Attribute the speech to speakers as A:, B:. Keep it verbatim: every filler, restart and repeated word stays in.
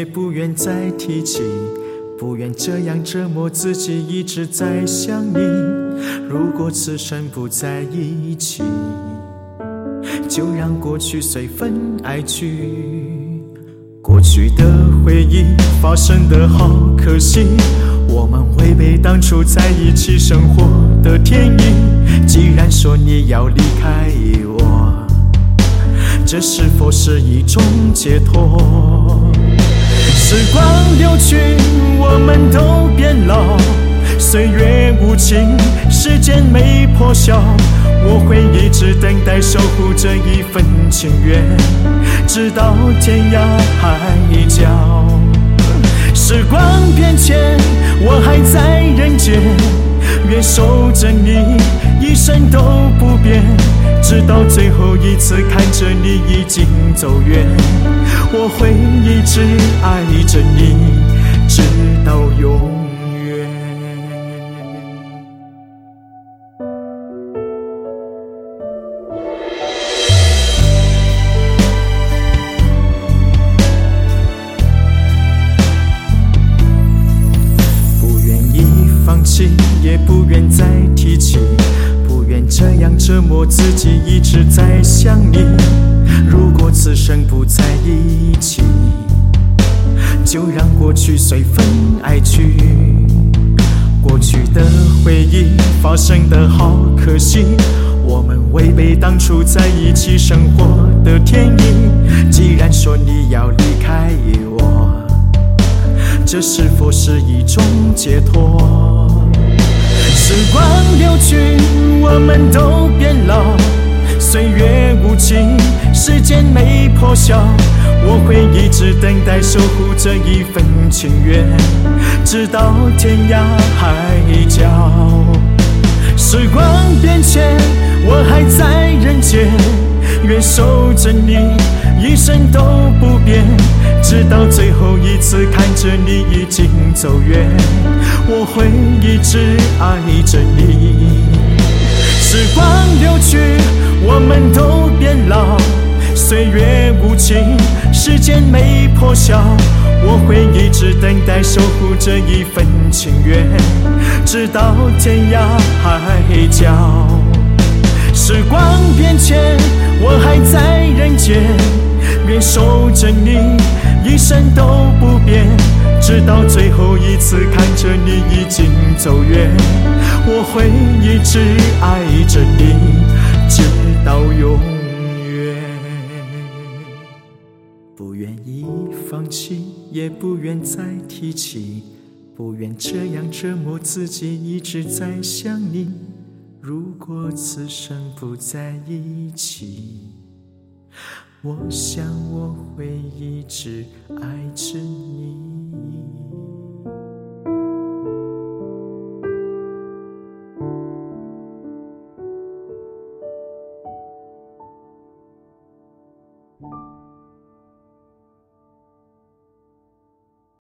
A: 也不愿再提起，不愿这样折磨自己，一直在想你。如果此生不在一起，就让过去随分爱去。过去的回忆发生的好可惜，我们违背当初在一起生活的天意。既然说你要离开我，这是否是一种解脱？时光流去，我们都变老，岁月无情，时间没破晓。我会一直等待，守护这一份情缘，直到天涯海角。时光变迁，我还在人间，愿守着你，一生都不变，直到最后一次看着你已经走远。我会一直爱着你，直到永远。不愿意放弃，也不愿再提起，不愿这样折磨自己，一直在想你。如果此生不在一起，就让过去随分爱去。过去的回忆发生的好可惜，我们违背当初在一起生活的天意。既然说你要离开我，这是否是一种解脱？时光流去，我们都变老，岁月无情，时间没破晓。我会一直等待，守护这一份情缘，直到天涯海角。时光变迁，我还在人间，愿守着你，一生都不变，直到最后一次看着你已经走远。我会一直爱着你。时光流去，我们都变老，岁月无情，时间没破晓。我会一直等待，守护这一份情缘，直到天涯海角。时光变迁，我还在人间，愿守着你，一生都不变，直到最后一次看着你已经走远。我会一直爱着你，直到永远。不愿意放弃，也不愿再提起，不愿这样折磨自己，一直在想你。如果此生不在一起，我想我会一直爱着你。